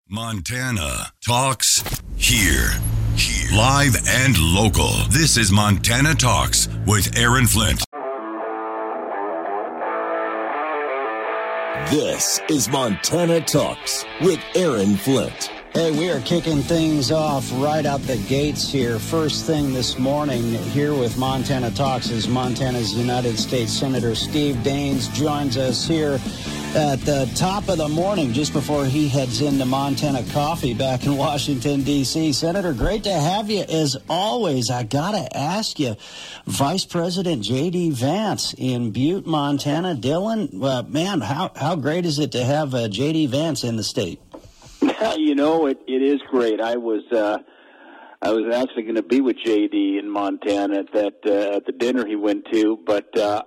Montana Talks here. Live and local. This is Montana Talks with Aaron Flint. This is Montana Talks with Aaron Flint. Hey, we are kicking things off right out the gates here. First thing this morning here with Montana Talks is Montana's United States Senator Steve Daines joins us here at the top of the morning just before he heads into Montana Coffee back in Washington, D.C. Senator, great to have you as always. I got to ask you, Vice President J.D. Vance in Butte, Montana. Dylan, man, how great is it to have J.D. Vance in the state? You know, it is great. I was actually going to be with JD in Montana at the dinner he went to, but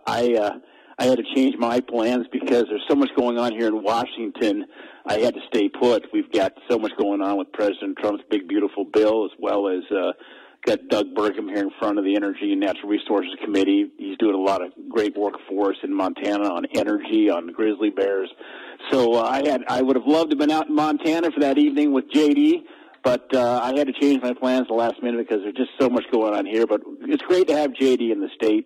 I had to change my plans because there's so much going on here in Washington. I had to stay put. We've got so much going on with President Trump's big, beautiful bill, as well as got Doug Burgum here in front of the Energy and Natural Resources Committee. He's doing a lot of great work for us in Montana on energy, on grizzly bears. So I would have loved to have been out in Montana for that evening with JD, but I had to change my plans at the last minute because there's just so much going on here. But it's great to have JD in the state.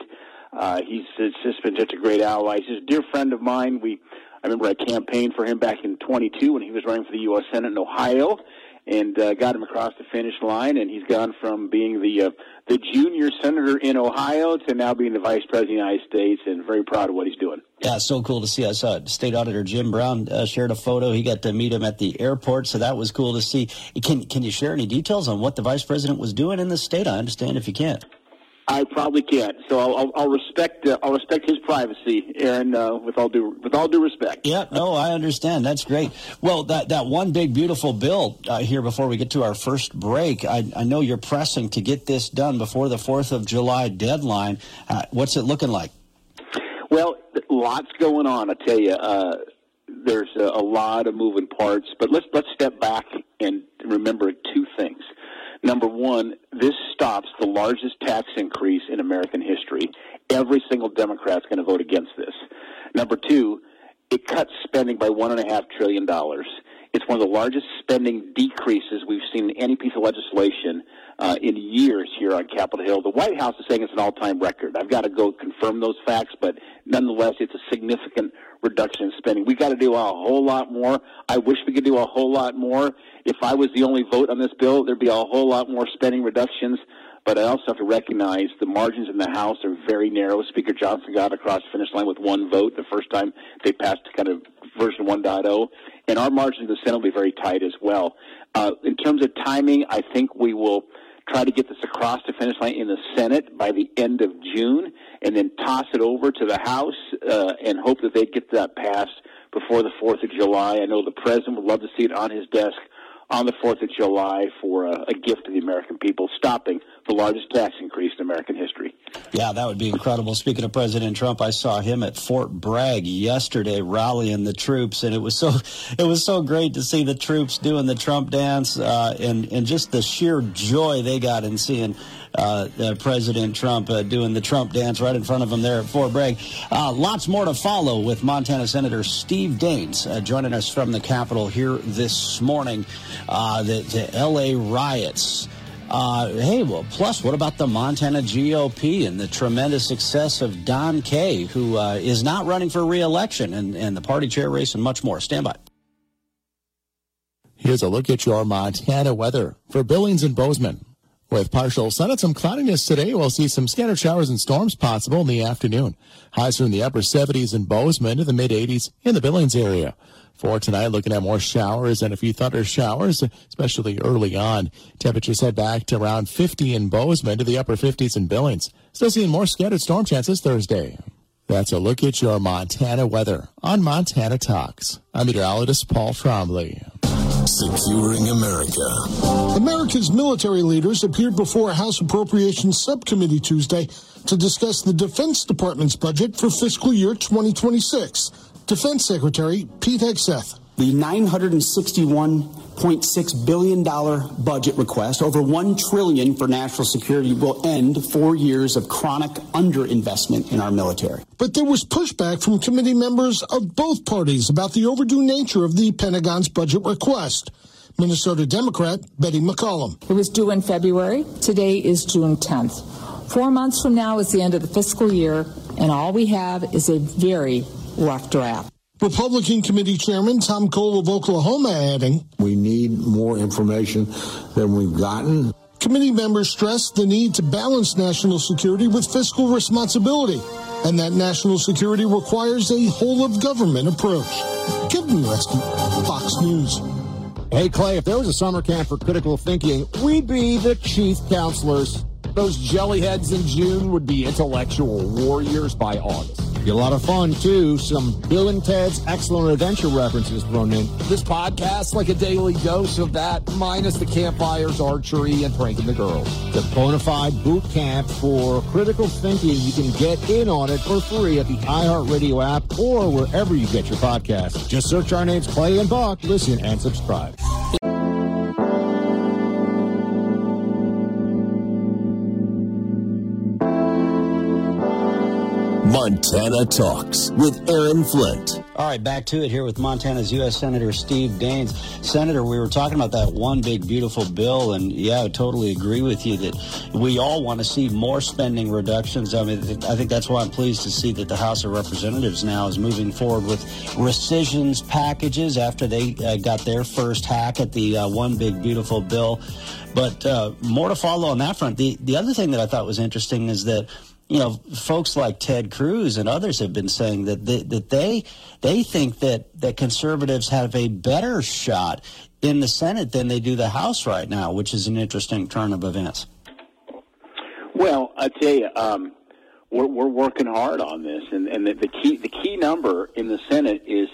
He's just been such a great ally. He's a dear friend of mine. I remember I campaigned for him back in 22 when he was running for the U.S. Senate in Ohio, and got him across the finish line. And he's gone from being the junior senator in Ohio to now being the vice president of the United States, and very proud of what he's doing. Yeah, so cool to see. I saw State Auditor Jim Brown shared a photo. He got to meet him at the airport, so that was cool to see. Can you share any details on what the vice president was doing in the state? I understand if you can't. I probably can't. So I'll respect his privacy, Aaron. With all due respect. Yeah, no, I understand. That's great. Well, that one big beautiful bill here before we get to our first break. I know you're pressing to get this done before the 4th of July deadline. What's it looking like? Well, lots going on. I tell you, there's a lot of moving parts. But let's step back and remember two things. Number one, this stops the largest tax increase in American history. Every single Democrat's going to vote against this. Number two, it cuts spending by $1.5 trillion. It's one of the largest spending decreases we've seen in any piece of legislation in years here on Capitol Hill. The White House is saying it's an all-time record. I've got to go confirm those facts, but nonetheless, it's a significant reduction in spending. We've got to do a whole lot more. I wish we could do a whole lot more. If I was the only vote on this bill, there'd be a whole lot more spending reductions. But I also have to recognize the margins in the House are very narrow. Speaker Johnson got across the finish line with one vote the first time they passed kind of version 1.0. And our margins in the Senate will be very tight as well. In terms of timing, I think we will try to get this across the finish line in the Senate by the end of June, and then toss it over to the House and hope that they get that passed before the 4th of July. I know the President would love to see it on his desk on the 4th of July for a gift to the American people, stopping the largest tax increase in American history. Yeah, that would be incredible. Speaking of President Trump, I saw him at Fort Bragg yesterday rallying the troops, and it was so great to see the troops doing the Trump dance and just the sheer joy they got in seeing President Trump doing the Trump dance right in front of him there at Fort Bragg. Lots more to follow with Montana Senator Steve Daines joining us from the Capitol here this morning. The L.A. riots. Plus, what about the Montana GOP and the tremendous success of Don Kay, who is not running for re-election, and the party chair race and much more? Stand by. Here's a look at your Montana weather for Billings and Bozeman. With partial sun and some cloudiness today, we'll see some scattered showers and storms possible in the afternoon. Highs are in the upper 70s in Bozeman to the mid-80s in the Billings area. For tonight, looking at more showers and a few thunder showers, especially early on. Temperatures head back to around 50 in Bozeman to the upper 50s in Billings. Still seeing more scattered storm chances Thursday. That's a look at your Montana weather on Montana Talks. I'm meteorologist Paul Trombley. Securing America. America's military leaders appeared before a House Appropriations Subcommittee Tuesday to discuss the Defense Department's budget for fiscal year 2026. Defense Secretary Pete Hegseth. The $961.6 billion budget request, over $1 trillion for national security, will end 4 years of chronic underinvestment in our military. But there was pushback from committee members of both parties about the overdue nature of the Pentagon's budget request. Minnesota Democrat Betty McCollum. It was due in February. Today is June 10th. 4 months from now is the end of the fiscal year, and all we have is a very rough draft. Republican Committee Chairman Tom Cole of Oklahoma adding, "We need more information than we've gotten." Committee members stressed the need to balance national security with fiscal responsibility, and that national security requires a whole-of-government approach. Kevin Resky, Fox News. Hey, Clay, if there was a summer camp for critical thinking, we'd be the chief counselors. Those jellyheads in June would be intellectual warriors by August. Be a lot of fun, too. Some Bill and Ted's Excellent Adventure references thrown in. This podcast's like a daily dose of that, minus the campfires, archery, and pranking the girls. The bona fide boot camp for critical thinking. You can get in on it for free at the iHeartRadio app or wherever you get your podcasts. Just search our names, Clay and Buck. Listen and subscribe. Montana Talks with Aaron Flint. All right, back to it here with Montana's U.S. Senator Steve Daines. Senator, we were talking about that one big, beautiful bill, and yeah, I totally agree with you that we all want to see more spending reductions. I mean, I think that's why I'm pleased to see that the House of Representatives now is moving forward with rescissions packages after they got their first hack at the one big, beautiful bill. But more to follow on that front. The other thing that I thought was interesting is that, you know, folks like Ted Cruz and others have been saying that they think that conservatives have a better shot in the Senate than they do the House right now, which is an interesting turn of events. Well, I tell you, we're working hard on this, and the key number in the Senate is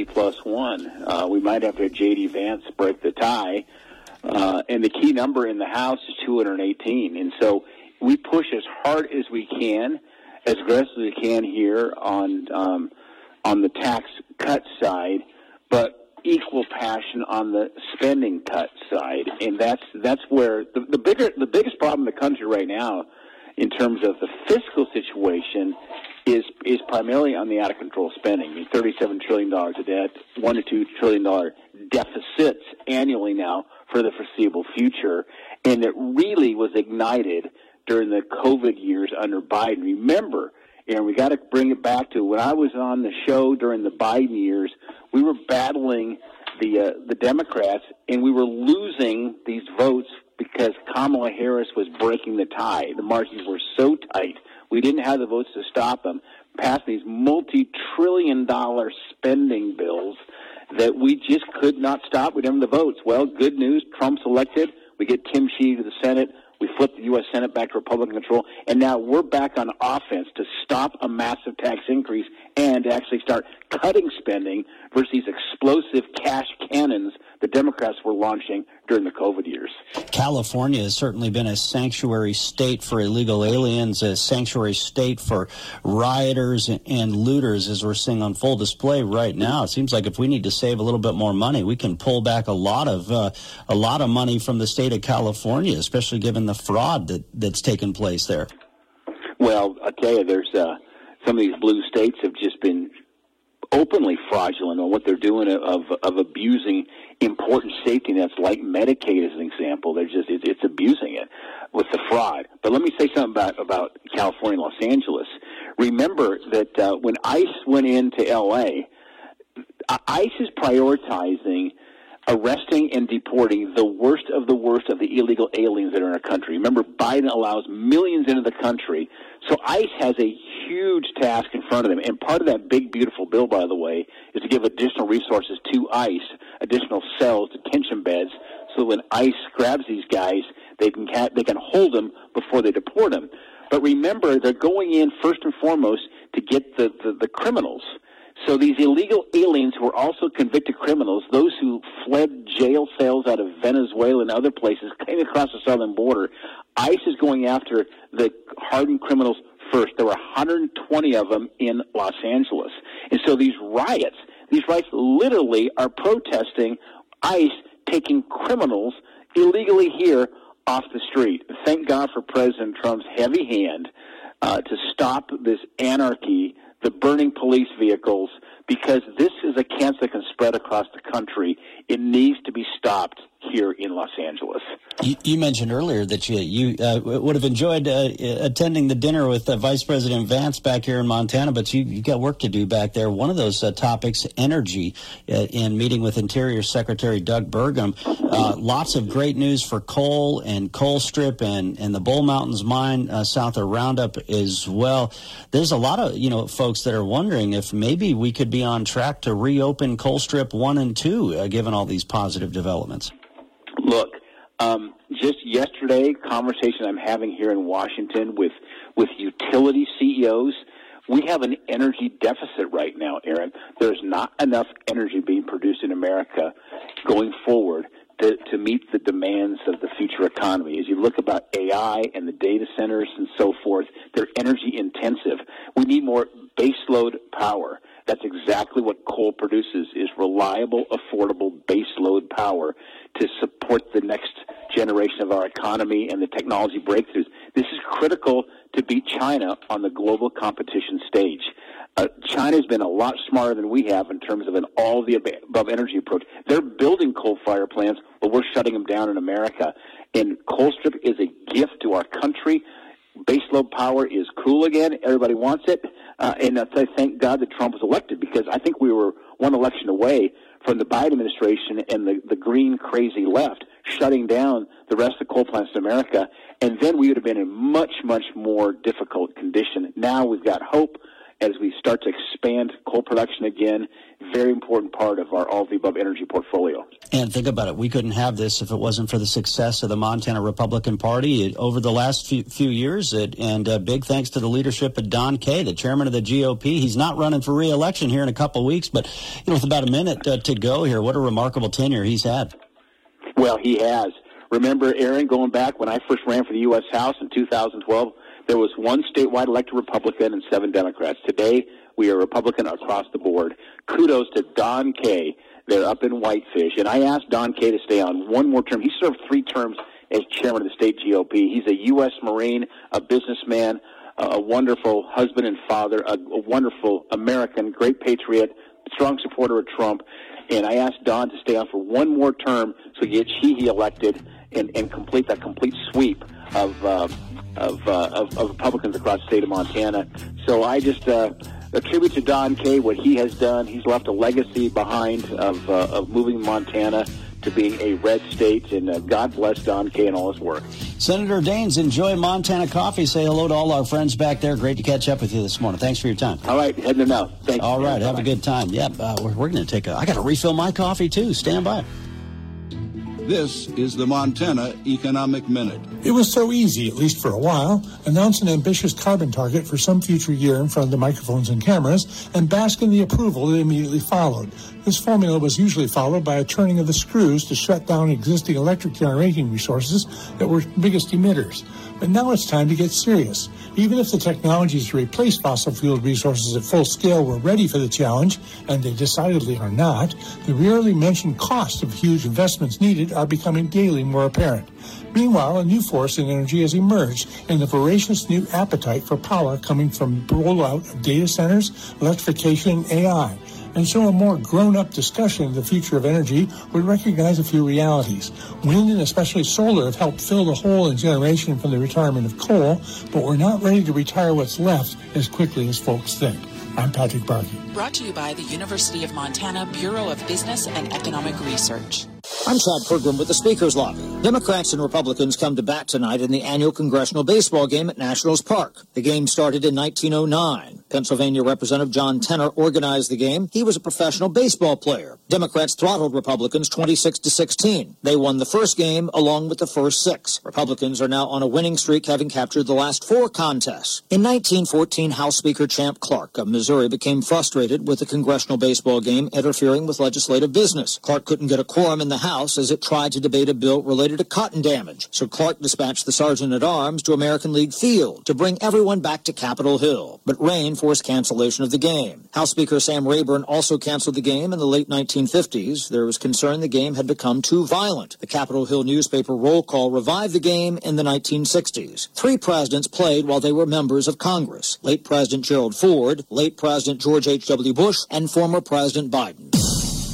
50+1. We might have to have J.D. Vance break the tie, and the key number in the House is 218, and so we push as hard as we can, as aggressively as we can here on the tax cut side, but equal passion on the spending cut side, and that's where the biggest problem in the country right now, in terms of the fiscal situation, is primarily on the out of control spending. I mean, $37 trillion of debt, $1 to $2 trillion deficits annually now for the foreseeable future, and it really was ignited during the COVID years under Biden. Remember, and we got to bring it back to when I was on the show during the Biden years, we were battling the Democrats, and we were losing these votes because Kamala Harris was breaking the tie. The margins were so tight, we didn't have the votes to stop them, passing these multi-trillion-dollar spending bills that we just could not stop. We didn't have the votes. Well, good news, Trump's elected. We get Tim Sheehy to the Senate. We flipped the U.S. Senate back to Republican control, and now we're back on offense to stop a massive tax increase and actually start cutting spending versus these explosive cash cannons the Democrats were launching during the COVID years. California has certainly been a sanctuary state for illegal aliens, a sanctuary state for rioters and looters, as we're seeing on full display right now. It seems like if we need to save a little bit more money, we can pull back a lot of money from the state of California, especially given the fraud that's taken place there. Well, I'll tell you, there's some of these blue states have just been openly fraudulent on what they're doing of abusing important safety nets like Medicaid as an example. They're just it's abusing it with the fraud. But let me say something about California and Los Angeles. Remember that when ICE went into L.A., ICE is prioritizing arresting and deporting the worst of the illegal aliens that are in our country. Remember, Biden allows millions into the country. So ICE has a huge task in front of them. And part of that big, beautiful bill, by the way, is to give additional resources to ICE, additional cells, detention beds, so when ICE grabs these guys, they can hold them before they deport them. But remember, they're going in first and foremost to get the criminals. So these illegal aliens who are also convicted criminals, those who fled jail cells out of Venezuela and other places, came across the southern border, ICE is going after the hardened criminals first. There were 120 of them in Los Angeles. And so these riots literally are protesting ICE taking criminals illegally here off the street. Thank God for President Trump's heavy hand to stop this anarchy, the burning police vehicles, because this is a cancer that can spread across the country. It needs to be stopped here in Los Angeles. You mentioned earlier that you would have enjoyed attending the dinner with Vice President Vance back here in Montana, but you got work to do back there. One of those topics, energy, in meeting with Interior Secretary Doug Burgum. Lots of great news for coal and Colstrip and the Bull Mountains mine south of Roundup as well. There's a lot of folks that are wondering if maybe we could be on track to reopen Colstrip 1 and 2, given all these positive developments. Look, just yesterday, conversation I'm having here in Washington with utility CEOs, we have an energy deficit right now, Aaron. There's not enough energy being produced in America going forward to meet the demands of the future economy. As you look about AI and the data centers and so forth, they're energy intensive. We need more baseload power. That's exactly what coal produces, is reliable, affordable baseload power to support the next generation of our economy and the technology breakthroughs. This is critical to beat China on the global competition stage. China's been a lot smarter than we have in terms of an all-the-above energy approach. They're building coal-fired plants, but we're shutting them down in America. And Colstrip is a gift to our country. Baseload power is cool again. Everybody wants it. And I thank God that Trump was elected, because I think we were one election away from the Biden administration and the green crazy left shutting down the rest of the coal plants in America. And then we would have been in much, much more difficult condition. Now we've got hope as we start to expand coal production again. Very important part of our all-of-the-above energy portfolio. And think about it. We couldn't have this if it wasn't for the success of the Montana Republican Party over the last few years. And big thanks to the leadership of Don Kay, the chairman of the GOP. He's not running for re-election here in a couple of weeks, but with about a minute to go here, what a remarkable tenure he's had. Well, he has. Remember, Aaron, going back when I first ran for the U.S. House in 2012, there was one statewide elected Republican and 7 Democrats. Today, we are Republican across the board. Kudos to Don Kay. They're up in Whitefish. And I asked Don Kay to stay on one more term. He served 3 terms as chairman of the state GOP. He's a U.S. Marine, a businessman, a wonderful husband and father, a wonderful American, great patriot, strong supporter of Trump. And I asked Don to stay on for one more term so he gets elected and complete that complete sweep of Republicans across the state of Montana. So I just attribute to Don Kay what he has done. He's left a legacy behind of moving Montana to being a red state, and God bless Don Kay and all his work. Senator Daines, enjoy Montana coffee. Say hello to all our friends back there. Great to catch up with you this morning. Thanks for your time. All right, heading out. Thank you. All right, have a good time. Yep, we're going to take I got to refill my coffee too. Stand by. This is the Montana Economic Minute. It was so easy, at least for a while, announce an ambitious carbon target for some future year in front of the microphones and cameras, and bask in the approval that immediately followed. This formula was usually followed by a turning of the screws to shut down existing electric generating resources that were biggest emitters. But now it's time to get serious. Even if the technologies to replace fossil fuel resources at full scale were ready for the challenge, and they decidedly are not, the rarely mentioned cost of huge investments needed are becoming daily more apparent. Meanwhile, a new force in energy has emerged in the voracious new appetite for power coming from rollout of data centers, electrification, and AI. And so a more grown-up discussion of the future of energy would recognize a few realities. Wind and especially solar have helped fill the hole in generation from the retirement of coal, but we're not ready to retire what's left as quickly as folks think. I'm Patrick Barkey. Brought to you by the University of Montana Bureau of Business and Economic Research. I'm Chad Pergram with the Speaker's Lobby. Democrats and Republicans come to bat tonight in the annual congressional baseball game at Nationals Park. The game started in 1909. Pennsylvania Representative John Tenner organized the game. He was a professional baseball player. Democrats throttled Republicans 26-16. They won the first game along with the first 6. Republicans are now on a winning streak, having captured the last 4 contests. In 1914, House Speaker Champ Clark of Missouri became frustrated with the congressional baseball game interfering with legislative business. Clark couldn't get a quorum in the House as it tried to debate a bill related to cotton damage. So Clark dispatched the Sergeant-at-Arms to American League Field to bring everyone back to Capitol Hill. But rain forced cancellation of the game. House Speaker Sam Rayburn also canceled the game in the late 1950s. There was concern the game had become too violent. The Capitol Hill newspaper Roll Call revived the game in the 1960s. 3 presidents played while they were members of Congress. Late President Gerald Ford, late President George H.W. Bush, and former President Biden.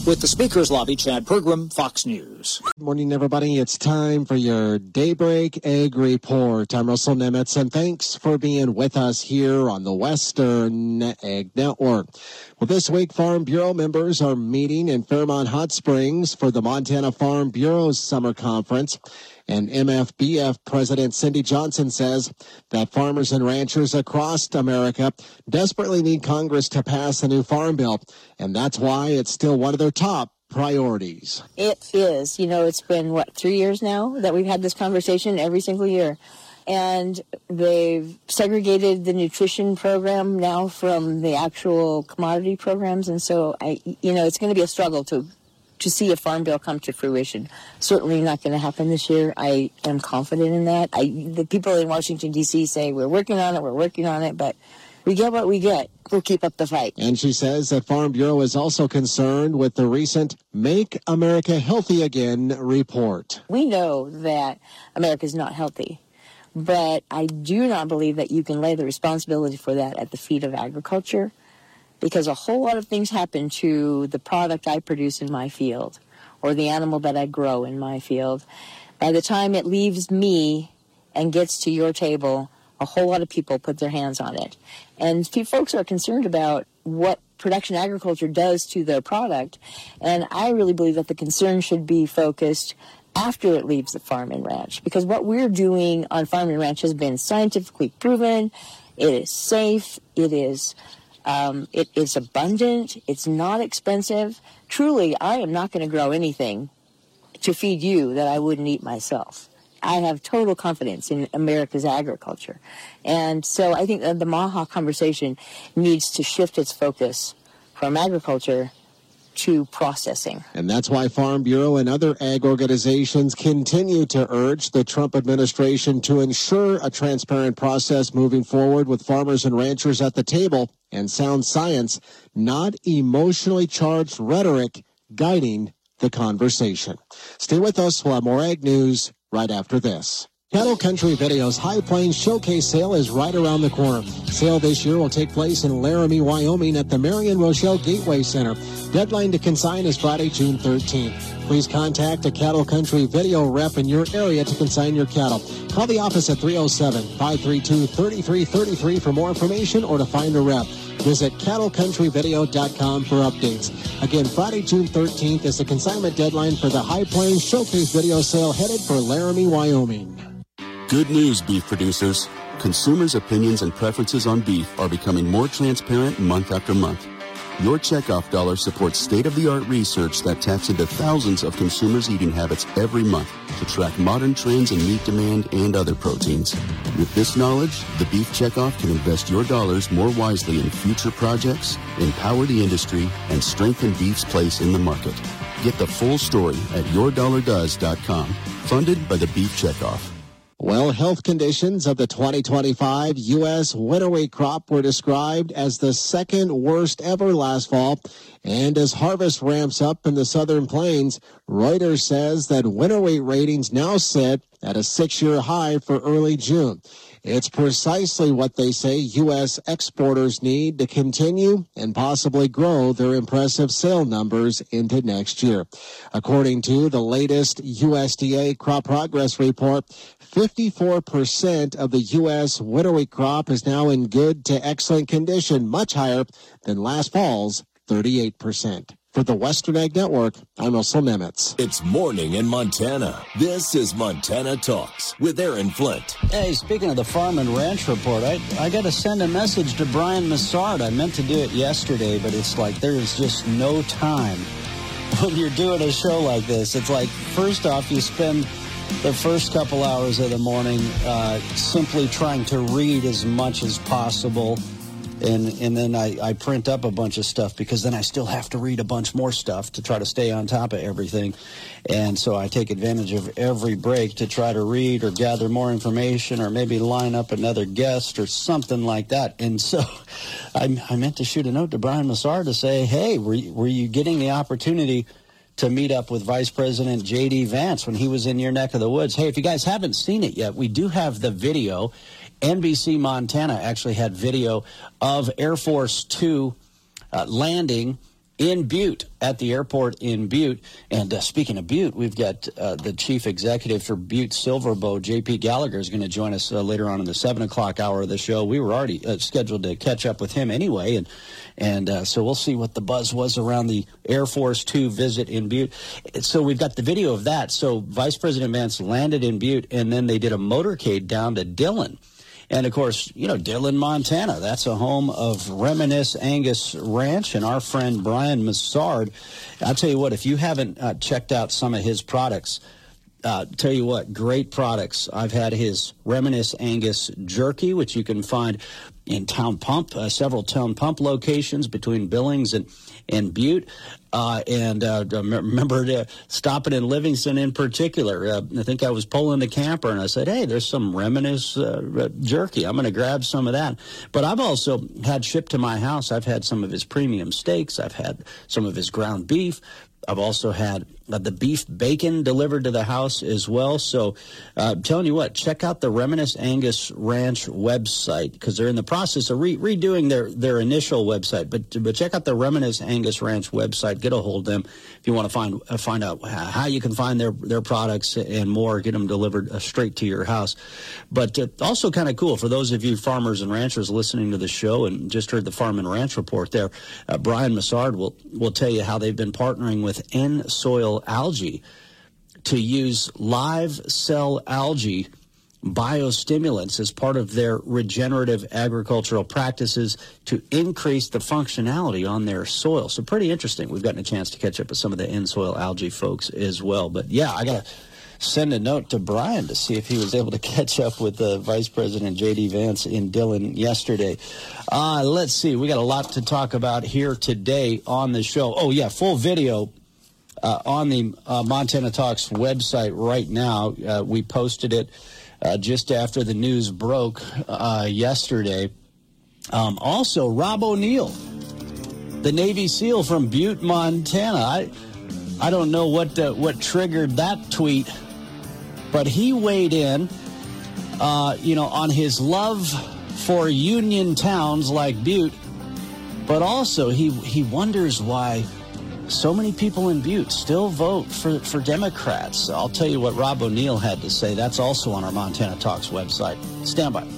With the Speaker's Lobby, Chad Pergram, Fox News. Good morning, everybody. It's time for your Daybreak Egg Report. I'm Russell Nemitz, and thanks for being with us here on the Western Egg Network. Well, this week, Farm Bureau members are meeting in Fairmont Hot Springs for the Montana Farm Bureau's Summer Conference. And MFBF President Cindy Johnson says that farmers and ranchers across America desperately need Congress to pass a new farm bill, and that's why it's still one of their top priorities. It is. It's been, 3 years now that we've had this conversation every single year. And they've segregated the nutrition program now from the actual commodity programs. And so, it's going to be a struggle to see a farm bill come to fruition. Certainly not going to happen this year. I am confident in that. The people in Washington, D.C. say, we're working on it, but we get what we get. We'll keep up the fight. And she says that Farm Bureau is also concerned with the recent Make America Healthy Again report. We know that America is not healthy, but I do not believe that you can lay the responsibility for that at the feet of agriculture, because a whole lot of things happen to the product I produce in my field or the animal that I grow in my field. By the time it leaves me and gets to your table, a whole lot of people put their hands on it. And folks are concerned about what production agriculture does to their product, and I really believe that the concern should be focused after it leaves the farm and ranch, because what we're doing on farm and ranch has been scientifically proven. It is safe. It is it's abundant. It's not expensive. Truly, I am not going to grow anything to feed you that I wouldn't eat myself. I have total confidence in America's agriculture. And so I think that the MAHA conversation needs to shift its focus from agriculture to processing. And that's why Farm Bureau and other ag organizations continue to urge the Trump administration to ensure a transparent process moving forward with farmers and ranchers at the table and sound science, not emotionally charged rhetoric, guiding the conversation. Stay with us. We'll have more ag news right after this. Cattle Country Video's High Plains Showcase Sale is right around the corner. Sale this year will take place in Laramie, Wyoming at the Marion Rochelle Gateway Center. Deadline to consign is Friday, June 13th. Please contact a Cattle Country Video rep in your area to consign your cattle. Call the office at 307-532-3333 for more information or to find a rep. Visit cattlecountryvideo.com for updates. Again, Friday, June 13th is the consignment deadline for the High Plains Showcase Video Sale headed for Laramie, Wyoming. Good news, beef producers. Consumers' opinions and preferences on beef are becoming more transparent month after month. Your checkoff dollar supports state-of-the-art research that taps into thousands of consumers' eating habits every month to track modern trends in meat demand and other proteins. With this knowledge, the Beef Checkoff can invest your dollars more wisely in future projects, empower the industry, and strengthen beef's place in the market. Get the full story at yourdollardoes.com. Funded by the Beef Checkoff. Well, health conditions of the 2025 U.S. winter wheat crop were described as the second worst ever last fall. And as harvest ramps up in the southern plains, Reuters says that winter wheat ratings now sit at a 6-year high for early June. It's precisely what they say U.S. exporters need to continue and possibly grow their impressive sale numbers into next year. According to the latest USDA crop progress report, 54% of the U.S. winter wheat crop is now in good to excellent condition, much higher than last fall's 38%. For the Western Ag Network, I'm Russell Nemitz. It's morning in Montana. This is Montana Talks with Aaron Flint. Hey, speaking of the Farm and Ranch Report, I got to send a message to Brian Massard. I meant to do it yesterday, but it's like there is just no time when you're doing a show like this. It's like, first off, you spend the first couple hours of the morning simply trying to read as much as possible. And then I print up a bunch of stuff because then I still have to read a bunch more stuff to try to stay on top of everything. And so I take advantage of every break to try to read or gather more information or maybe line up another guest or something like that. And so I meant to shoot a note to Brian Massard to say, hey, were you getting the opportunity to meet up with Vice President J.D. Vance when he was in your neck of the woods? Hey, if you guys haven't seen it yet, we do have the video. NBC Montana actually had video of Air Force 2 landing in Butte, at the airport in Butte. And speaking of Butte, we've got the chief executive for Butte Silverbow, J.P. Gallagher, is going to join us later on in the 7 o'clock hour of the show. We were already scheduled to catch up with him anyway, and so we'll see what the buzz was around the Air Force 2 visit in Butte. So we've got the video of that. So Vice President Vance landed in Butte, and then they did a motorcade down to Dillon. And, of course, you know, Dillon, Montana, that's a home of Reminisce Angus Ranch and our friend Brian Massard. I'll tell you what, if you haven't checked out some of his products, tell you what, great products. I've had his Reminisce Angus jerky, which you can find in Town Pump, several Town Pump locations between Billings and Butte. Remember stopping in Livingston in particular. I think I was pulling the camper, and I said, hey, there's some Reminisce jerky. I'm going to grab some of that. But I've also had shipped to my house. I've had some of his premium steaks. I've had some of his ground beef. I've also had the beef bacon delivered to the house as well. So I'm telling you what, check out the Reminisce Angus Ranch website, because they're in the process of redoing their initial website. But check out the Reminisce Angus Ranch website. Get a hold of them if you want to find out how you can find their products and more. Get them delivered straight to your house. But also kind of cool for those of you farmers and ranchers listening to the show and just heard the Farm and Ranch report there. Brian Massard will tell you how they've been partnering with N-Soil Algae to use live cell algae biostimulants as part of their regenerative agricultural practices to increase the functionality on their soil. So pretty interesting. We've gotten a chance to catch up with some of the N-Soil Algae folks as well. But yeah, I got to send a note to Brian to see if he was able to catch up with Vice President J.D. Vance in Dillon yesterday. Let's see. We got a lot to talk about here today on the show. Oh, yeah, full video on the Montana Talks website right now. We posted it just after the news broke yesterday. Also, Rob O'Neill, the Navy SEAL from Butte, Montana. I don't know what triggered that tweet, but he weighed in, on his love for union towns like Butte, but also he wonders why so many people in Butte still vote for Democrats. I'll tell you what Rob O'Neill had to say. That's also on our Montana Talks website. Stand by.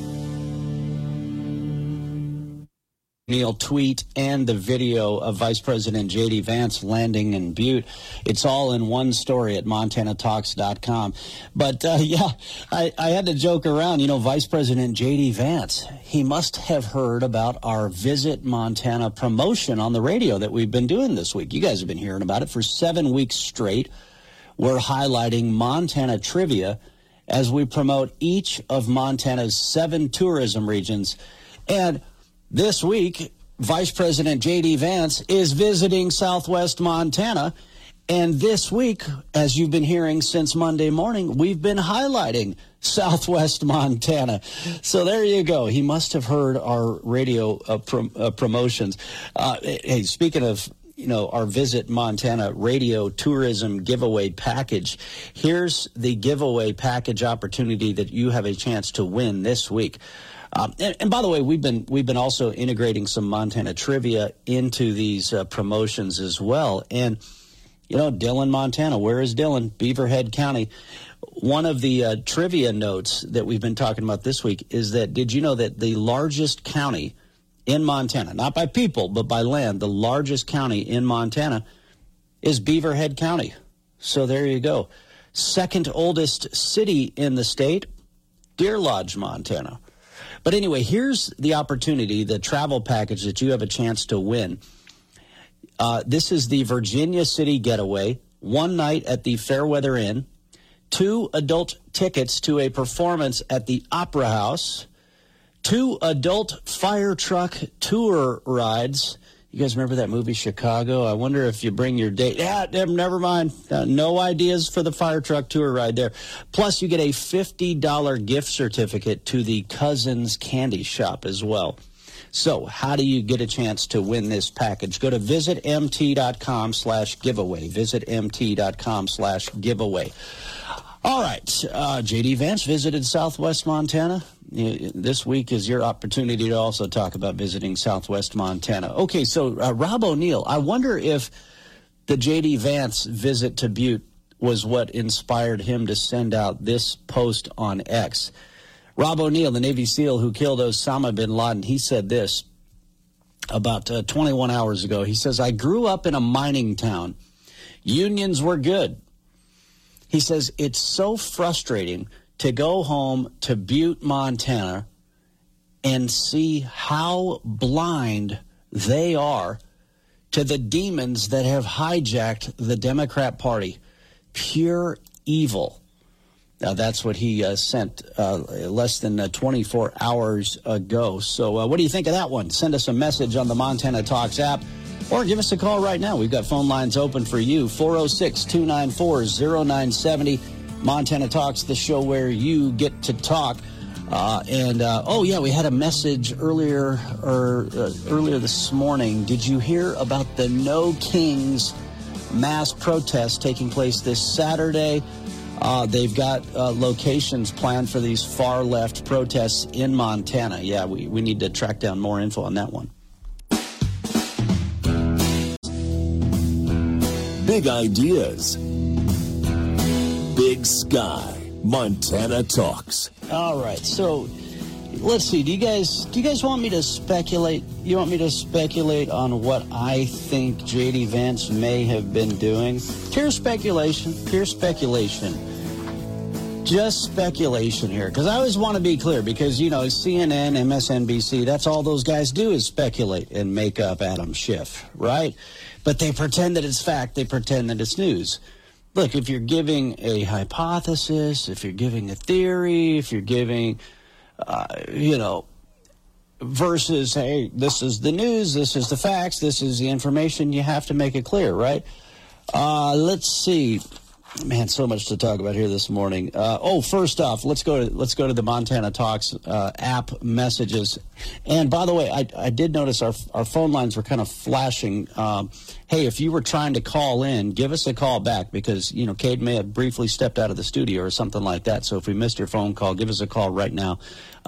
O'Neill tweet and the video of Vice President J.D. Vance landing in Butte. It's all in one story at MontanaTalks.com. But, I had to joke around. Vice President J.D. Vance, he must have heard about our Visit Montana promotion on the radio that we've been doing this week. You guys have been hearing about it for 7 weeks straight. We're highlighting Montana trivia as we promote each of Montana's 7 tourism regions. And this week, Vice President J.D. Vance is visiting Southwest Montana. And this week, as you've been hearing since Monday morning, we've been highlighting Southwest Montana. So there you go. He must have heard our radio promotions. Hey, speaking of, our Visit Montana radio tourism giveaway package, here's the giveaway package opportunity that you have a chance to win this week. And by the way, we've been also integrating some Montana trivia into these promotions as well. And, Dillon, Montana, where is Dillon? Beaverhead County. One of the trivia notes that we've been talking about this week is that, did you know that the largest county in Montana, not by people, but by land, the largest county in Montana is Beaverhead County. So there you go. Second oldest city in the state, Deer Lodge, Montana. But anyway, here's the opportunity, the travel package that you have a chance to win. This is the Virginia City Getaway, 1 night at the Fairweather Inn, 2 adult tickets to a performance at the Opera House, 2 adult fire truck tour rides. You guys remember that movie Chicago? I wonder if you bring your date. Yeah, never mind. No ideas for the fire truck tour ride there. Plus, you get a $50 gift certificate to the Cousins Candy Shop as well. So how do you get a chance to win this package? Go to visitmt.com/giveaway. Visitmt.com/giveaway. All right. J.D. Vance visited Southwest Montana. this week is your opportunity to also talk about visiting Southwest Montana. Okay, so Rob O'Neill, I wonder if the J.D. Vance visit to Butte was what inspired him to send out this post on X. Rob O'Neill, the Navy SEAL who killed Osama bin Laden, he said this about 21 hours ago. He says, I grew up in a mining town. Unions were good. He says, it's so frustrating to go home to Butte, Montana, and see how blind they are to the demons that have hijacked the Democrat Party. Pure evil. Now, that's what he sent less than 24 hours ago. So what do you think of that one? Send us a message on the Montana Talks app or give us a call right now. We've got phone lines open for you, 406-294-0970. Montana Talks, the show where you get to talk. We had a message earlier this morning. Did you hear about the No Kings mass protest taking place this Saturday? They've got locations planned for these far-left protests in Montana. Yeah, we need to track down more info on that one. Big ideas. Big sky. Montana Talks. All right, so let's see. Do you guys want me to speculate? You want me to speculate on what I think J.D. Vance may have been doing? Pure speculation. Just speculation here, because I always want to be clear, because, CNN, MSNBC, that's all those guys do is speculate and make up Adam Schiff, right? But they pretend that it's fact. They pretend that it's news. Look, if you're giving a hypothesis, if you're giving a theory, if you're giving, versus, hey, this is the news, this is the facts, this is the information, you have to make it clear, right? Let's see. Man, so much to talk about here this morning. First off, let's go to the Montana Talks app messages. And by the way, I did notice our phone lines were kind of flashing. Hey, if you were trying to call in, give us a call back, because Cade may have briefly stepped out of the studio or something like that. So if we missed your phone call, give us a call right now,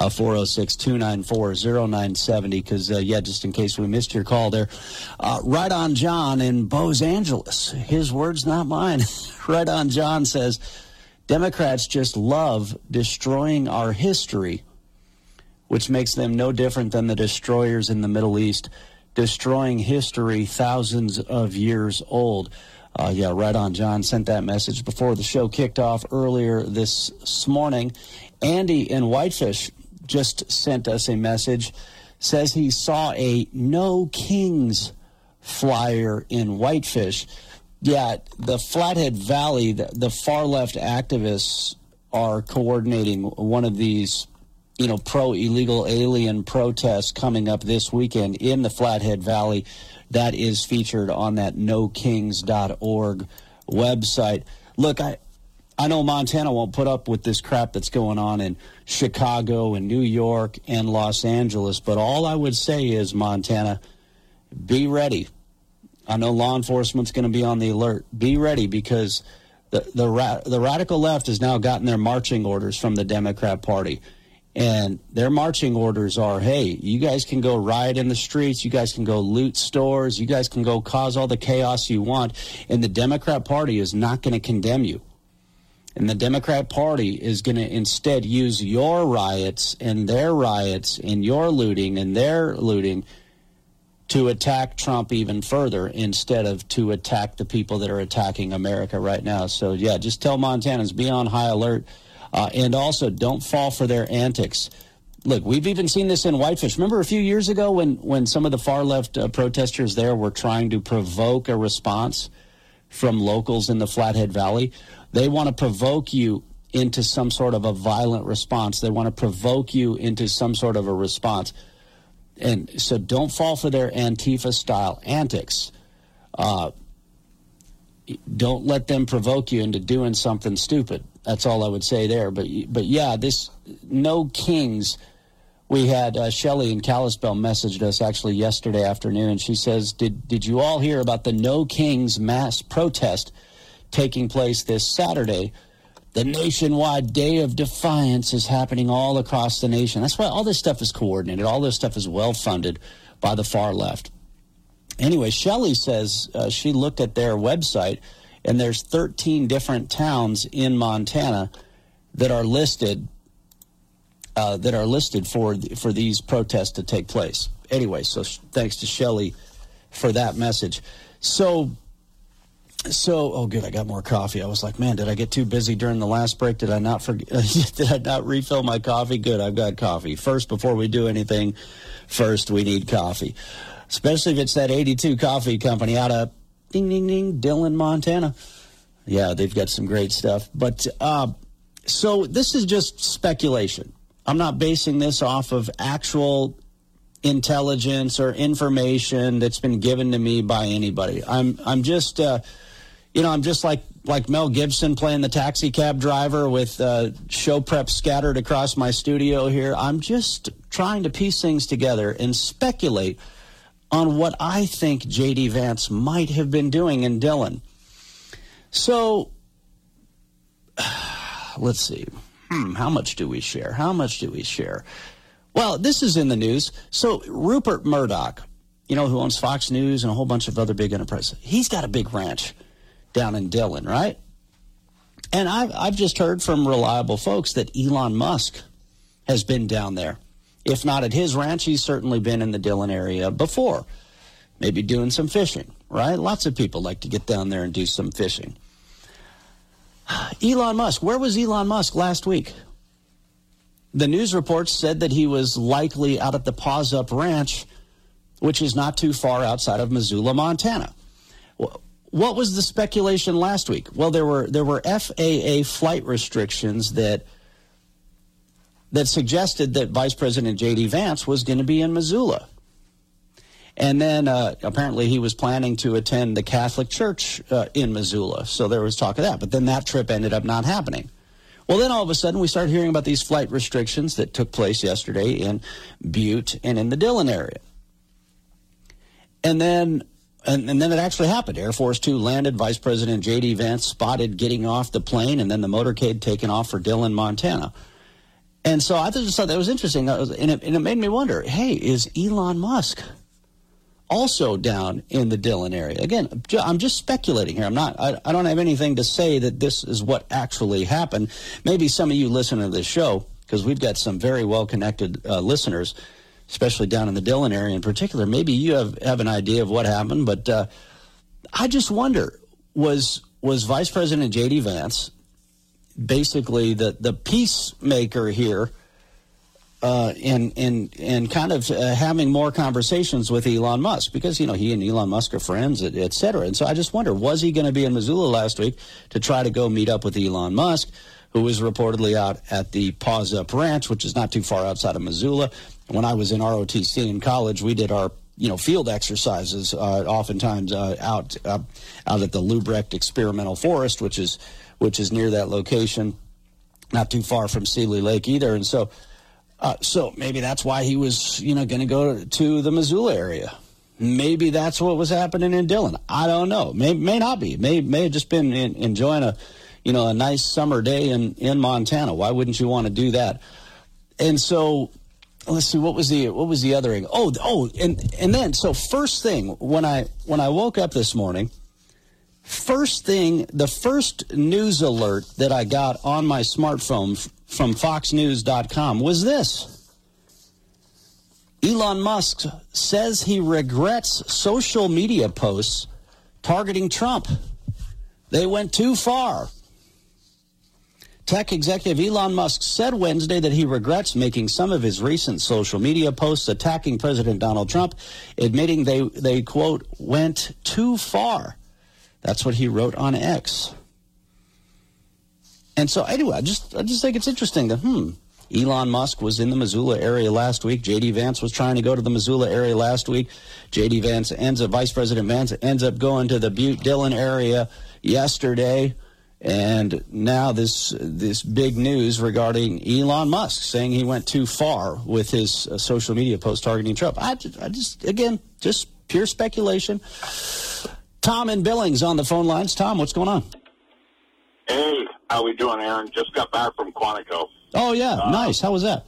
406-294-0970, because just in case we missed your call there. Right on John in Los Angeles, his words, not mine. Right on John says, Democrats just love destroying our history, which makes them no different than the destroyers in the Middle East, destroying history thousands of years old. Right on John sent that message before the show kicked off earlier this morning. Andy in Whitefish just sent us a message, says he saw a No Kings flyer in Whitefish. Yeah, the Flathead Valley, the far-left activists are coordinating one of these, pro-illegal alien protests coming up this weekend in the Flathead Valley. That is featured on that nokings.org website. Look, I know Montana won't put up with this crap that's going on in Chicago and New York and Los Angeles, but all I would say is, Montana, be ready. I know law enforcement's going to be on the alert. Be ready, because the radical left has now gotten their marching orders from the Democrat Party. And their marching orders are, hey, you guys can go riot in the streets. You guys can go loot stores. You guys can go cause all the chaos you want. And the Democrat Party is not going to condemn you. And the Democrat Party is going to instead use your riots and your looting and their looting to attack Trump even further, instead of to attack the people that are attacking America right now. So, just tell Montanans, be on high alert. And also, don't fall for their antics. Look, we've even seen this in Whitefish. Remember a few years ago when some of the far-left protesters there were trying to provoke a response from locals in the Flathead Valley? They want to provoke you into some sort of a violent response. They want to provoke you into some sort of a response. And so don't fall for their Antifa-style antics. Don't let them provoke you into doing something stupid. That's all I would say there. But this No Kings, we had Shelley in Kalispell messaged us actually yesterday afternoon. She says, did you all hear about the No Kings mass protest taking place this Saturday? The nationwide Day of Defiance is happening all across the nation. That's why all this stuff is coordinated. All this stuff is well-funded by the far left. Anyway, Shelley says she looked at their website, and there's 13 different towns in Montana that are listed for these protests to take place. Anyway, so thanks to Shelley for that message. So, oh, good, I got more coffee. I was like, man, did I get too busy during the last break? Did I not did I not refill my coffee? Good, I've got coffee. First, before we do anything, first we need coffee. Especially if it's that 82 Coffee Company out of ding, ding, ding, Dillon, Montana. Yeah, they've got some great stuff. But so this is just speculation. I'm not basing this off of actual intelligence or information that's been given to me by anybody. I'm just, I'm just like Mel Gibson playing the taxi cab driver with show prep scattered across my studio here. I'm just trying to piece things together and speculate on what I think J.D. Vance might have been doing in Dillon. So, let's see. How much do we share? Well, this is in the news. So, Rupert Murdoch, who owns Fox News and a whole bunch of other big enterprises, he's got a big ranch down in Dillon, right? And I've just heard from reliable folks that Elon Musk has been down there. If not at his ranch, he's certainly been in the Dillon area before, maybe doing some fishing, right? Lots of people like to get down there and do some fishing. Elon Musk, where was Elon Musk last week? The news reports said that he was likely out at the Paws Up Ranch, which is not too far outside of Missoula, Montana. What was the speculation last week? Well, there were FAA flight restrictions that suggested that Vice President J.D. Vance was going to be in Missoula. And then apparently he was planning to attend the Catholic Church in Missoula. So there was talk of that. But then that trip ended up not happening. Well, then all of a sudden we started hearing about these flight restrictions that took place yesterday in Butte and in the Dillon area. And then it actually happened. Air Force Two landed, Vice President J.D. Vance spotted getting off the plane, and then the motorcade taken off for Dillon, Montana. And so I just thought that was interesting, and it made me wonder, hey, is Elon Musk also down in the Dillon area? Again, I'm just speculating here. I don't have anything to say that this is what actually happened. Maybe some of you listen to this show, because we've got some very well-connected listeners, especially down in the Dillon area in particular. Maybe you have an idea of what happened, but I just wonder, was Vice President J.D. Vance basically the peacemaker here and kind of having more conversations with Elon Musk, because, he and Elon Musk are friends, et cetera. And so I just wonder, was he going to be in Missoula last week to try to go meet up with Elon Musk, who was reportedly out at the Paws Up Ranch, which is not too far outside of Missoula. When I was in ROTC in college, we did our field exercises oftentimes out at the Lubrecht Experimental Forest, which is near that location, not too far from Seeley Lake either. And so maybe that's why he was, going to go to the Missoula area. Maybe that's what was happening in Dillon. I don't know. May not be. May have just been enjoying a nice summer day in Montana. Why wouldn't you want to do that? And so let's see, what was the other thing? And then so first thing when I woke up this morning, the first news alert that I got on my smartphone from foxnews.com was this. Elon Musk says he regrets social media posts targeting Trump. They went too far. Tech executive Elon Musk said Wednesday that he regrets making some of his recent social media posts attacking President Donald Trump, admitting they quote, went too far. That's what he wrote on X. And so anyway, I just think it's interesting that, Elon Musk was in the Missoula area last week. J.D. Vance was trying to go to the Missoula area last week. J.D. Vance Vice President Vance ends up going to the Butte Dillon area yesterday. And now this big news regarding Elon Musk saying he went too far with his social media post targeting Trump. I just pure speculation. Tom in Billings on the phone lines. Tom, what's going on? Hey, How we doing, Aaron? Just got back from Quantico. Oh, yeah. Nice. How was that?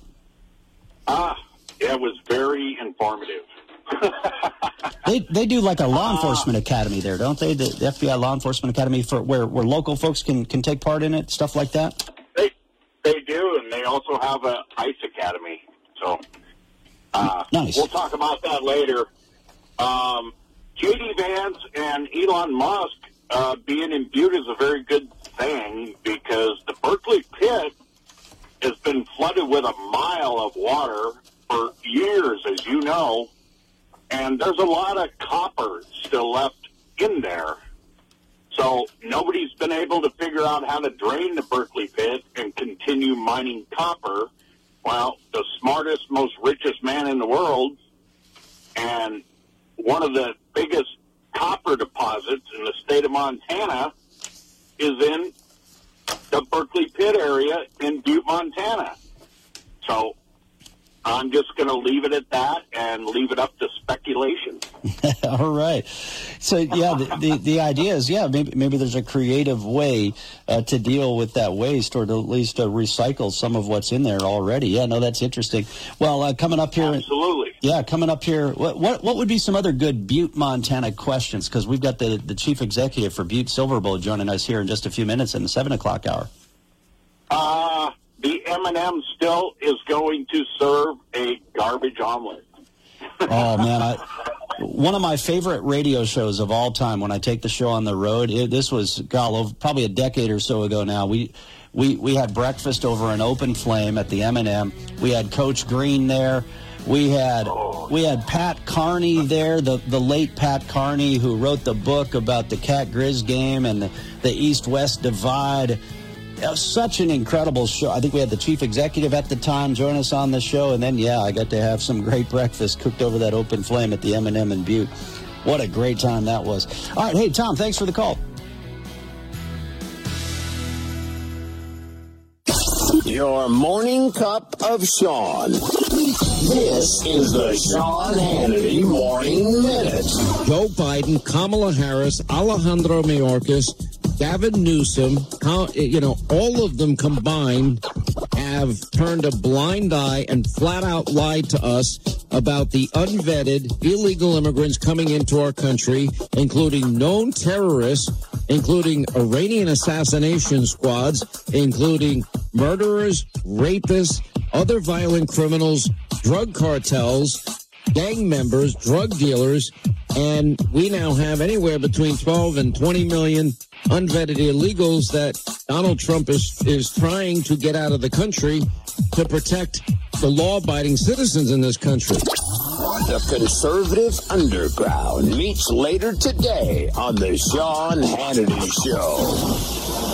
It was very informative. They do like a law enforcement academy there, don't they? The FBI Law Enforcement Academy for where local folks can take part in it, stuff like that? They do, and they also have a ICE academy. So nice. We'll talk about that later. J.D. Vance and Elon Musk being imbued is a very good thing because the Berkeley pit has been flooded with a mile of water for years, as you know, and there's a lot of copper still left in there. So nobody's been able to figure out how to drain the Berkeley pit and continue mining copper. Well, the smartest, most richest man in the world and one of the biggest copper deposits in the state of Montana is in the Berkeley pit area in Butte, Montana. So I'm just going to leave it at that and leave it up to speculation. All right. So, yeah, the idea is, maybe there's a creative way to deal with that waste or to at least recycle some of what's in there already. Yeah, no, that's interesting. Well, coming up here. Absolutely. Yeah, coming up here, what would be some other good Butte, Montana questions? Because we've got the chief executive for Butte Silver Bowl joining us here in just a few minutes in the 7 o'clock hour. The M&M still is going to serve a garbage omelet. Oh, man. One of my favorite radio shows of all time when I take the show on the road, this was, probably a decade or so ago now. We had breakfast over an open flame at the M&M. We had Coach Green there. We had Pat Carney there, the late Pat Carney, who wrote the book about the Cat Grizz game and the East-West divide. Such an incredible show. I think we had the chief executive at the time join us on the show, and then, I got to have some great breakfast cooked over that open flame at the M&M in Butte. What a great time that was. All right, hey, Tom, thanks for the call. Your morning cup of Sean. This is the Sean Hannity Morning Minute. Joe Biden, Kamala Harris, Alejandro Mayorkas, Gavin Newsom, all of them combined have turned a blind eye and flat out lied to us about the unvetted illegal immigrants coming into our country, including known terrorists, including Iranian assassination squads, including murderers, rapists, other violent criminals, drug cartels, gang members, drug dealers, and we now have anywhere between 12 and 20 million unvetted illegals that Donald Trump is trying to get out of the country to protect the law-abiding citizens in this country. The conservative underground meets later today on the Sean Hannity Show.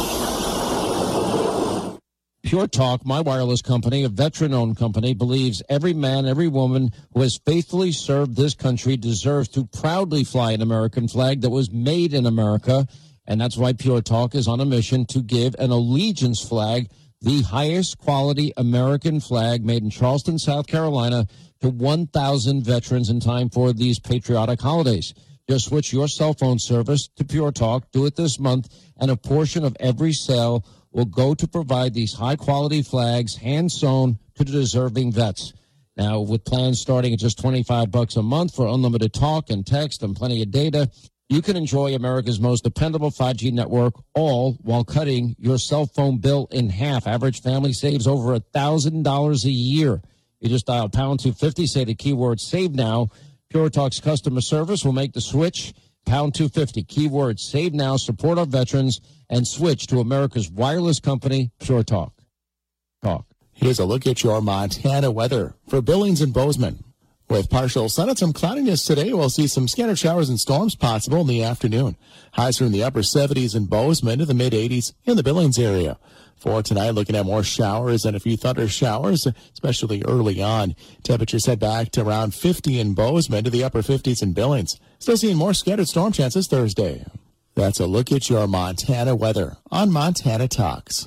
Pure Talk, my wireless company, a veteran-owned company, believes every man, every woman who has faithfully served this country deserves to proudly fly an American flag that was made in America. And that's why Pure Talk is on a mission to give an allegiance flag, the highest quality American flag made in Charleston, South Carolina, to 1,000 veterans in time for these patriotic holidays. Just switch your cell phone service to Pure Talk. Do it this month, and a portion of every sale will go to provide these high-quality flags, hand-sewn to the deserving vets. Now, with plans starting at just $25 a month for unlimited talk and text and plenty of data, you can enjoy America's most dependable 5G network, all while cutting your cell phone bill in half. Average family saves over $1,000 a year. You just dial pound 250, say the keyword save now. Pure Talk's customer service will make the switch. Pound 250, keyword save now, support our veterans, and switch to America's wireless company, Pure Talk. Here's a look at your Montana weather for Billings and Bozeman. With partial sun and some cloudiness today, we'll see some scattered showers and storms possible in the afternoon. Highs are in the upper 70s in Bozeman to the mid-80s in the Billings area. For tonight, looking at more showers and a few thunder showers, especially early on. Temperatures head back to around 50 in Bozeman to the upper 50s in Billings. Still seeing more scattered storm chances Thursday. That's a look at your Montana weather on Montana Talks.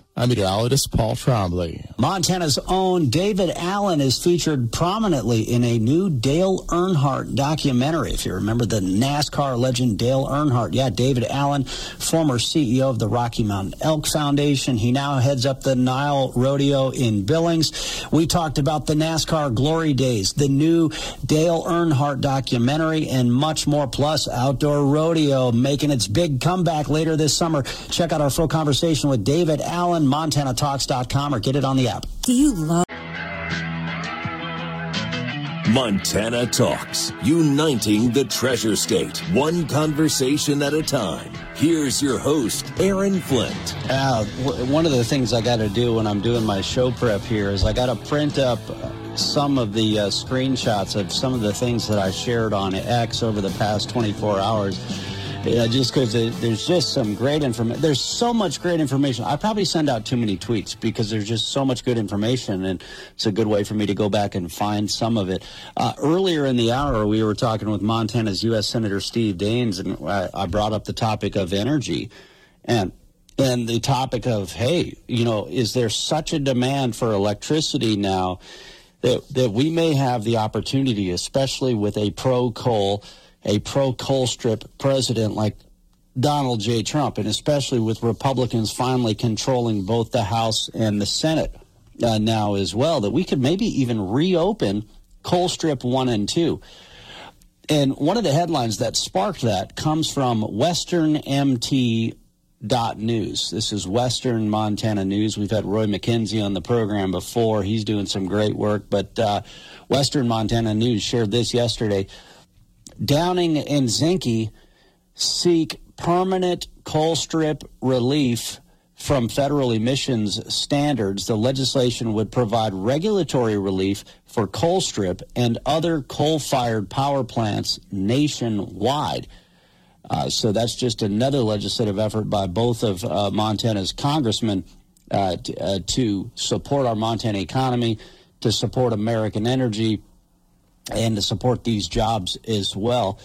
I'm meteorologist Paul Trombley. Montana's own David Allen is featured prominently in a new Dale Earnhardt documentary. If you remember the NASCAR legend Dale Earnhardt. Yeah, David Allen, former CEO of the Rocky Mountain Elk Foundation. He now heads up the Nile Rodeo in Billings. We talked about the NASCAR Glory Days, the new Dale Earnhardt documentary, and much more. Plus, outdoor rodeo making its big comeback later this summer. Check out our full conversation with David Allen, MontanaTalks.com, or get it on the app. Do you love Montana Talks, uniting the Treasure State, one conversation at a time. Here's your host, Aaron Flint. One of the things I got to do when I'm doing my show prep here is I got to print up some of the screenshots of some of the things that I shared on X over the past 24 hours. Just because there's just some great information. There's so much great information. I probably send out too many tweets because there's just so much good information, and it's a good way for me to go back and find some of it. Earlier in the hour, we were talking with Montana's U.S. Senator Steve Daines, and I brought up the topic of energy and the topic of, hey, is there such a demand for electricity now that we may have the opportunity, especially with a pro-coal strip president like Donald J. Trump, and especially with Republicans finally controlling both the House and the Senate now as well, that we could maybe even reopen Colstrip 1 and 2. And one of the headlines that sparked that comes from WesternMT.news. This is Western Montana News. We've had Roy McKenzie on the program before. He's doing some great work, but Western Montana News shared this yesterday. Downing and Zinke seek permanent coal strip relief from federal emissions standards. The legislation would provide regulatory relief for Colstrip and other coal-fired power plants nationwide. So that's just another legislative effort by both of Montana's congressmen to support our Montana economy, to support American energy, and to support these jobs as well.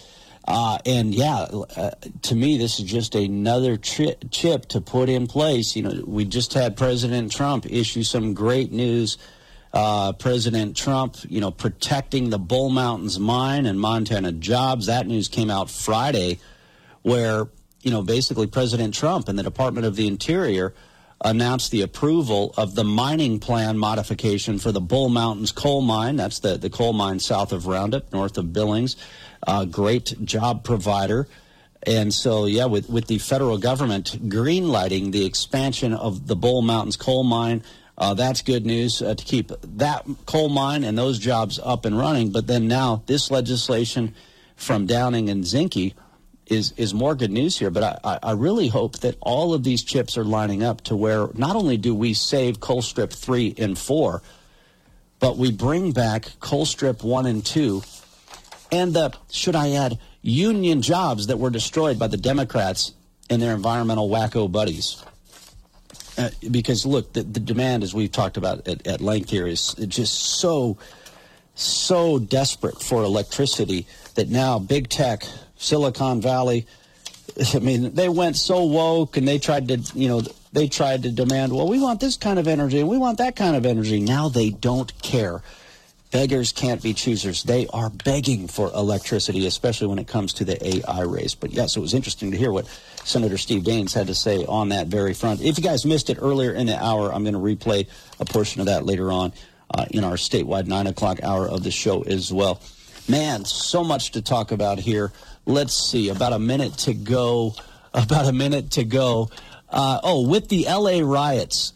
To me, this is just another chip to put in place. We just had President Trump issue some great news. President Trump, protecting the Bull Mountains mine and Montana jobs. That news came out Friday, where, basically President Trump and the Department of the Interior announced the approval of the mining plan modification for the Bull Mountains coal mine. That's the coal mine south of Roundup, north of Billings. Great job provider. And so, with the federal government greenlighting the expansion of the Bull Mountains coal mine, that's good news to keep that coal mine and those jobs up and running. But then now this legislation from Downing and Zinke is more good news here. But I really hope that all of these chips are lining up to where not only do we save Colstrip 3 and 4, but we bring back Colstrip 1 and 2 and the, should I add, union jobs that were destroyed by the Democrats and their environmental wacko buddies. Because, look, the demand, as we've talked about at length here, is just so desperate for electricity that now big tech, Silicon Valley, they went so woke and they tried to demand, well, we want this kind of energy and we want that kind of energy. Now they don't care. Beggars can't be choosers. They are begging for electricity, especially when it comes to the AI race. But yes, it was interesting to hear what Senator Steve Daines had to say on that very front. If you guys missed it earlier in the hour, I'm going to replay a portion of that later on in our statewide 9 o'clock hour of the show as well. Man, so much to talk about here. Let's see, about a minute to go. With the L.A. riots.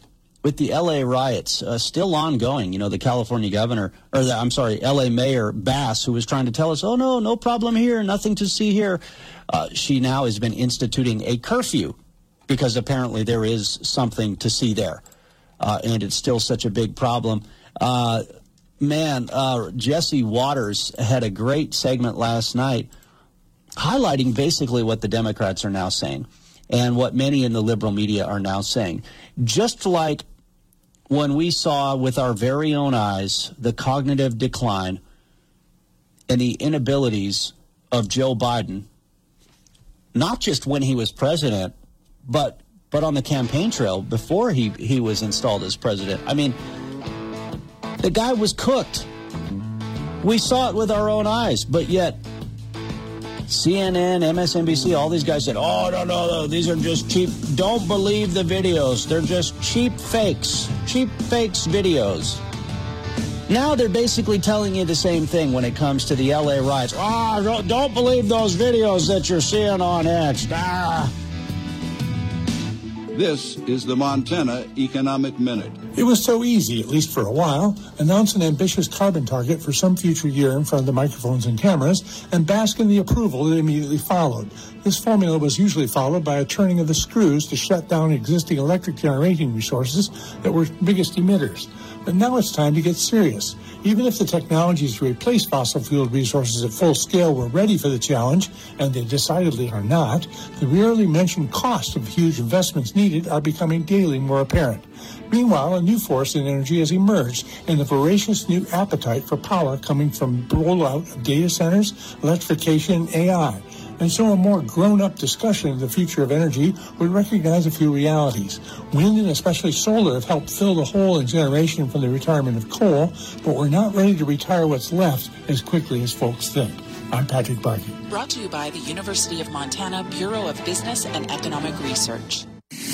Still ongoing, the California governor, L.A. Mayor Bass, who was trying to tell us, oh, no problem here, nothing to see here. She now has been instituting a curfew because apparently there is something to see there. And it's still such a big problem. Jesse Waters had a great segment last night highlighting basically what the Democrats are now saying and what many in the liberal media are now saying. Just like when we saw with our very own eyes the cognitive decline and the inabilities of Joe Biden, not just when he was president, but but on the campaign trail before he was installed as president. I mean, the guy was cooked. We saw it with our own eyes, but yet CNN, MSNBC, all these guys said, oh, no, these are just cheap. Don't believe the videos. They're just cheap fakes videos. Now they're basically telling you the same thing when it comes to the LA riots. Don't believe those videos that you're seeing on X. This is the Montana Economic Minute. It was so easy, at least for a while, announce an ambitious carbon target for some future year in front of the microphones and cameras and bask in the approval that immediately followed. This formula was usually followed by a turning of the screws to shut down existing electric generating resources that were biggest emitters. But now it's time to get serious. Even if the technologies to replace fossil fuel resources at full scale were ready for the challenge, and they decidedly are not, the rarely mentioned cost of huge investments needed are becoming daily more apparent. Meanwhile, a new force in energy has emerged in the voracious new appetite for power coming from rollout of data centers, electrification, and AI. And so a more grown-up discussion of the future of energy would recognize a few realities. Wind and especially solar have helped fill the hole in generation from the retirement of coal, but we're not ready to retire what's left as quickly as folks think. I'm Patrick Barkey. Brought to you by the University of Montana Bureau of Business and Economic Research.